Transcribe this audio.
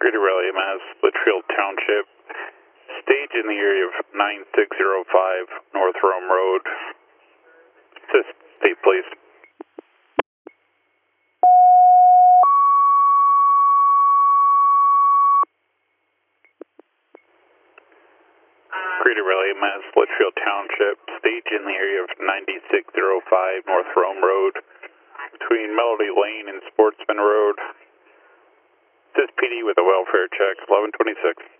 Greater Raleigh, Mass, Litchfield Township. Stage in the area of 9605 North Rome Road. Assist, state, please. Greater Raleigh, Mass, Litchfield Township. Stage in the area of 9605 North Rome Road. Between Melody Lane and Sportsman Road. Assist PD with a welfare check, 1126.